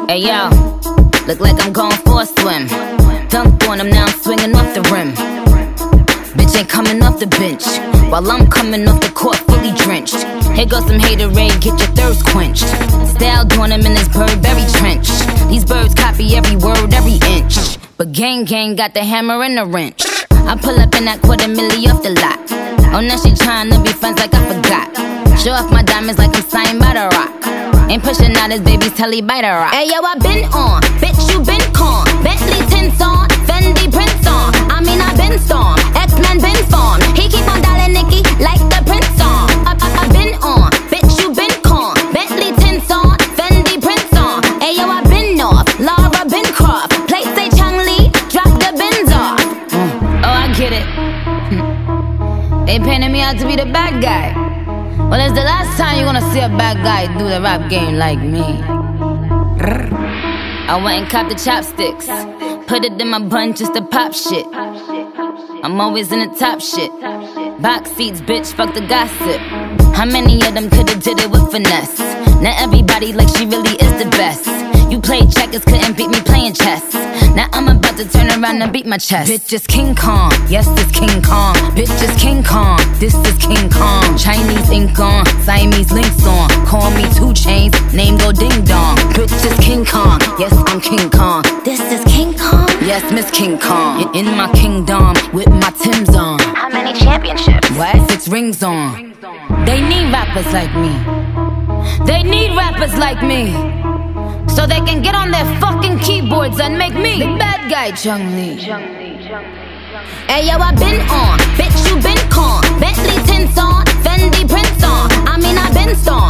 Hey yo, look like I'm going for a swim. Dunked on him, now I'm swinging off the rim. Bitch ain't coming off the bench, while I'm coming off the court fully drenched. Here goes some haterade, get your thirst quenched. Style doing him in this Burberry trench. These birds copy every word, every inch. But gang got the hammer and the wrench. I pull up in that $250,000 off the lot. Oh, now she tryna be friends like I forgot. Show off my diamonds like I'm signed by The Rock. Ain't pushing out his baby's telly by The Rock. Hey yo, I been on, bitch you been con. Bentley tints on, Fendi prints on. I mean I been storm, X-Men been formed. He keep on dialing Nicki like the Prince song. I been on, bitch you been con. Bentley tints on, Fendi prints on. Hey yo, I been off, Laura been Croft. Play say Chang Lee, drop the bins off. Oh, I get it. They painted me out to be the bad guy. Well, it's the last time you're gonna see a bad guy do the rap game like me. I went and copped the chopsticks, put it in my bun just to pop shit. I'm always in the top shit. Box seats, bitch, fuck the gossip. How many of them could've did it with finesse? Now everybody like she really is the best. You played checkers, couldn't beat me playing chess. Now I'm about to turn around and beat my chest. Bitch is King Kong, yes this King Kong. Bitch is King Kong, this is King Kong. Chinese ink on, Siamese links on. Call me 2 Chainz, name go ding dong. Bitch is King Kong, yes I'm King Kong. This is King Kong, yes Miss King Kong. In my kingdom, with my Timbs on. How many championships? What? 6 rings on. They need rappers like me. They need rappers like me, so they can get on their fucking keyboards and make me the bad guy, Chang Lee. Hey yo, I been on, bitch you been con. Bentley tints on, Fendi prints on. I mean I been storm,